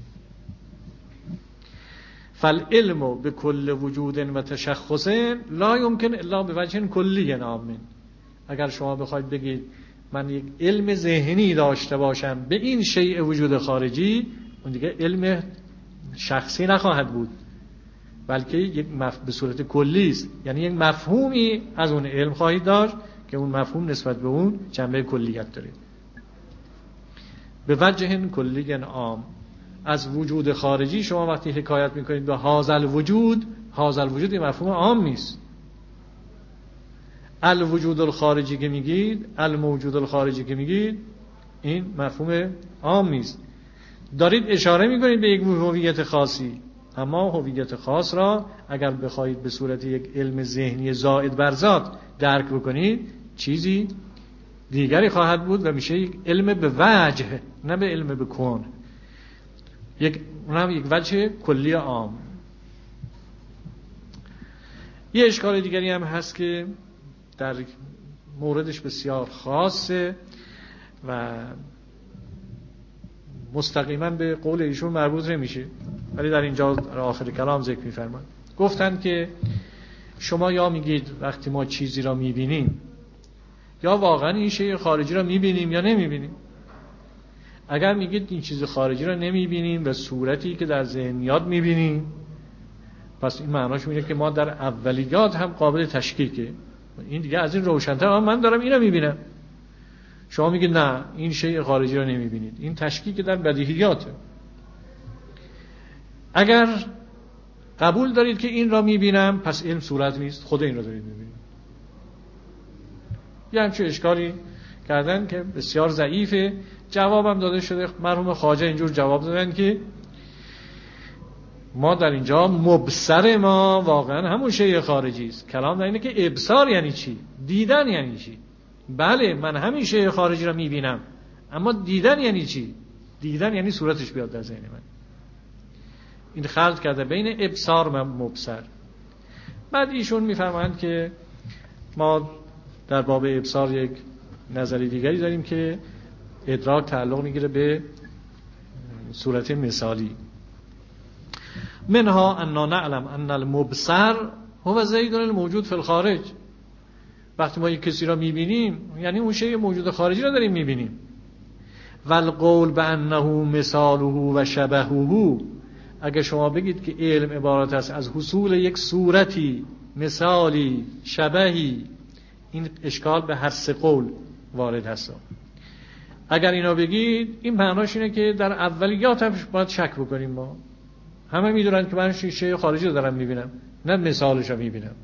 فالعلم به کل وجود و تشخص لا يمكن الا به وجه کلی عام، اگر شما بخواید بگید من یک علم ذهنی داشته باشم به این شیء وجود خارجی، اون دیگه علم شخصی نخواهد بود بلکه یک مف... به صورت کلی است، یعنی یک مفهومی از اون علم خواهید داشت که اون مفهوم نسبت به اون جنبه کلیت داره. به وجه کلی عام، از وجود خارجی شما وقتی حکایت میکنید به هازل وجود، هازل وجود این مفهوم عام نیست. الوجود الخارجی که میگید، الموجود الخارجی که میگید این مفهوم عام نیست، دارید اشاره میکنید به یک هویت خاصی، اما هویت خاص را اگر بخواید به صورت یک علم ذهنی زائد بر ذات درک بکنید چیزی دیگری خواهد بود و میشه یک علم به وجه نه به علم به کون، یک اونم یک وجه کلی عام. یه اشکال دیگری هم هست که در موردش بسیار خاصه و مستقیما به قول ایشون مربوط نمیشه ولی در اینجا در آخر کلام ذکر می‌فرمایند. گفتن که شما یا میگید وقتی ما چیزی را میبینیم یا واقعا این شیء خارجی را میبینیم یا نمیبینیم. اگر میگید این چیز خارجی را نمیبینیم و صورتی که در ذهنیات میبینیم، پس این معناش اینه که ما در اولیات هم قابل تشکیکه. این دیگه از این روشن‌تر، من دارم اینو میبینم، شما میگید نه این شیء خارجی را نمیبینید، این تشکیک در بدیهیاته. اگر قبول دارید که این را میبینم پس علم صورت نیست، خود این را دارید میبینید. یه همچه اشکالی کردن که بسیار ضعیفه. جوابم داده شده، مرحوم خواجه اینجور جواب دادن که ما در اینجا مبصر ما واقعا همون شیء خارجی است. کلام در اینه که ابصار یعنی چی؟ دیدن یعنی چی؟ بله من همین شیء خارجی را میبینم، اما دیدن یعنی چی؟ دیدن یعنی صورتش بیاد در ذهن من. این خلط کرده بین ابصار و مبصر. بعد ایشون میفرمایند که ما در باب ابصار یک نظری دیگری داریم که ادراک تعلق میگیره به صورت مثالی. منها اننا نعلم ان المبصر هو زید الموجود فی الخارج. وقتی ما یک کسی را میبینیم یعنی اون شیء موجود خارجی را داریم میبینیم. والقول بانه مثاله و شبهه، اگه شما بگید که علم عبارت است از حصول یک صورتی، مثالی، شبهی، این اشکال به هر سه قول وارد هست. اگر اینا بگید این معناش اینه که در اولیاتش باید شک بکنیم. ما همه میدونن که من شیشه خارجی رو دارم میبینم، نه مثالش رو میبینم.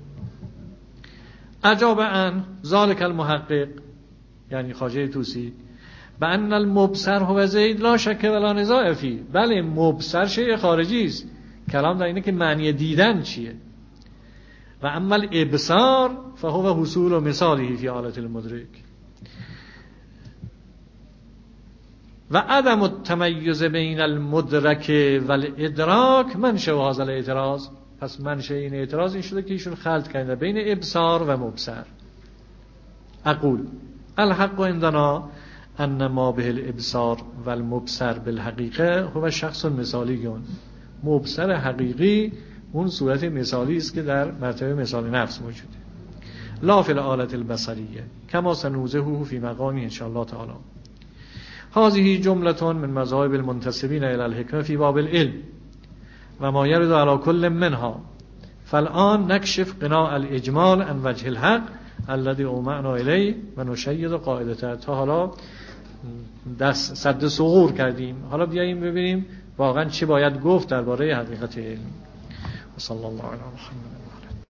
اجاب عن ذالک المحقق، یعنی خواجه طوسی، بأن المبصر هو زید لا شک ولا نزاع فی. بله مبصر شیء خارجی است، کلام در اینه که معنی دیدن چیه. و اما الابصار فهو حصول و مثاله فی حالت المدرک. و عدم التمیز بین المدرک و الادراک منشأ هذا الاعتراض. پس منشأ این اعتراض این شده که ایشون خلط کرده بین ابصار و مبصر. اقول الحق عندنا ان ما به الابصار و المبصر بالحقیقه هو شخص مثالی. مبصر حقیقی اون صورت مثالی است که در مرتبه مثال نفس موجوده، لا فی الحالت البصریه کما سنوزه فی مقامی ان شاء الله تعالی. هذه جمله من مذاهب المنتسبین الی الحکمه فی باب العلم و ما یرد علی کل منها. فالآن نکشف قناع الاجمال عن وجه الحق الذي اومعنا الیه و نشید قاعدته. تا حالا دست سد ثغور کردیم، حالا بیاییم ببینیم واقعا چی باید گفت درباره حقیقت علم. و صلی الله علی محمد.